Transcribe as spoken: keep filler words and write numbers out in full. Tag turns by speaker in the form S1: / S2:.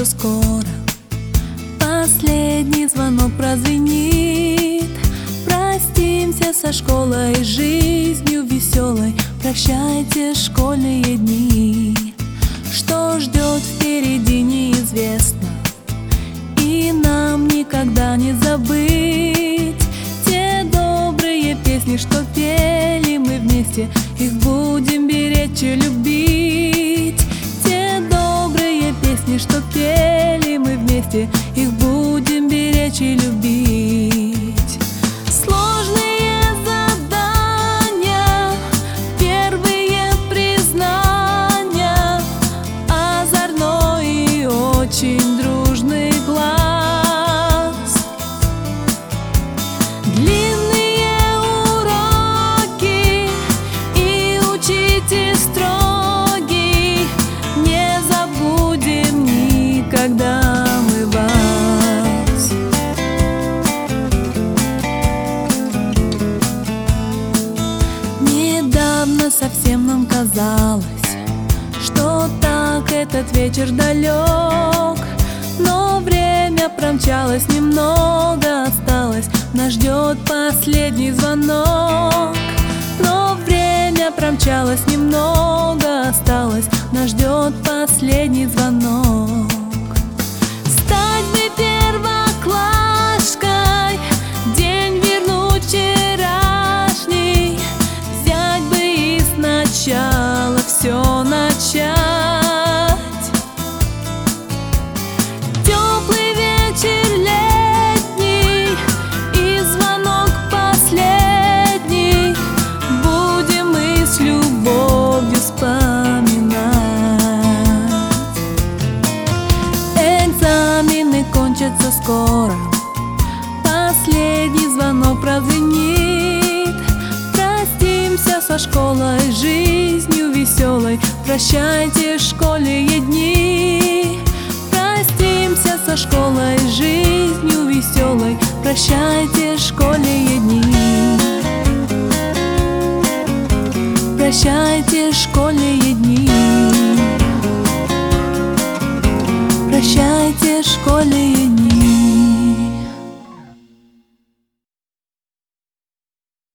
S1: что скоро последний звонок прозвенит. Простимся со школой, жизнью веселой, прощайте школьные дни. Что ждет впереди, неизвестно, и нам никогда не забыть те добрые песни, что пели мы вместе. Их будем беречь и любить. Те добрые песни, что пели мы вместе, их будем беречь и любить. Сложные задания, первые признания, озорной и очень дружный глаз. Длинные уроки и учитель строгий, не забудем никогда мы вас. Недавно совсем нам казалось, что так этот вечер далек, но время промчалось, немного осталось, нас ждет последний звонок. Но время промчалось, немного осталось, нас ждет последний звонок. Стать бы первоклашкой, день вернуть вчерашний, взять бы и сначала все начать. Теплый вечер летний и звонок последний, будем мы с любовью вспоминать. Экзамены кончатся скоро, последний звонок прозвенит. Простимся со школой, жизнью веселой, прощайте школьные дни. Простимся со школой, жизнью веселой, прощайте школьные дни. Прощайте школьные дни. Прощайте школьные дни.